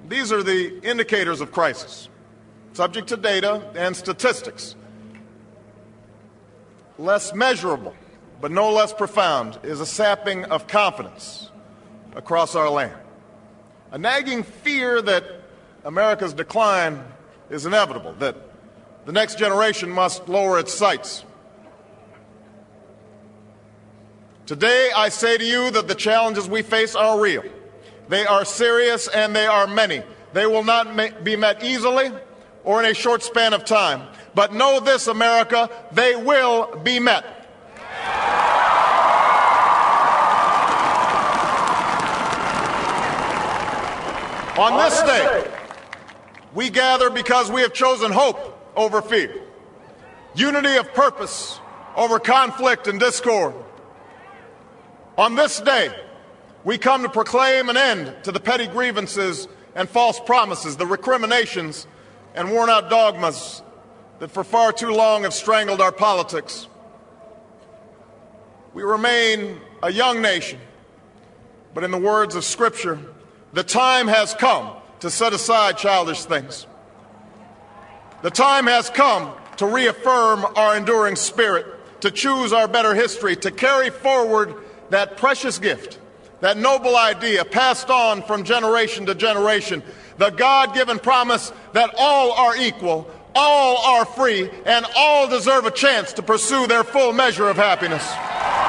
These are the indicators of crisis, subject to data and statistics. Less measurable, but no less profound, is a sapping of confidence across our land. A nagging fear that America's decline is inevitable, that the next generation must lower its sights. Today, I say to you that the challenges we face are real. They are serious and they are many. They will not be met easily or in a short span of time. But know this, America, they will be met. On this day, we gather because we have chosen hope over fear, unity of purpose over conflict and discord. On this day, we come to proclaim an end to the petty grievances and false promises, the recriminations and worn-out dogmas that for far too long have strangled our politics. We remain a young nation, but in the words of Scripture, the time has come to set aside childish things. The time has come to reaffirm our enduring spirit, to choose our better history, to carry forward that precious gift, that noble idea passed on from generation to generation, the God-given promise that all are equal, all are free, and all deserve a chance to pursue their full measure of happiness.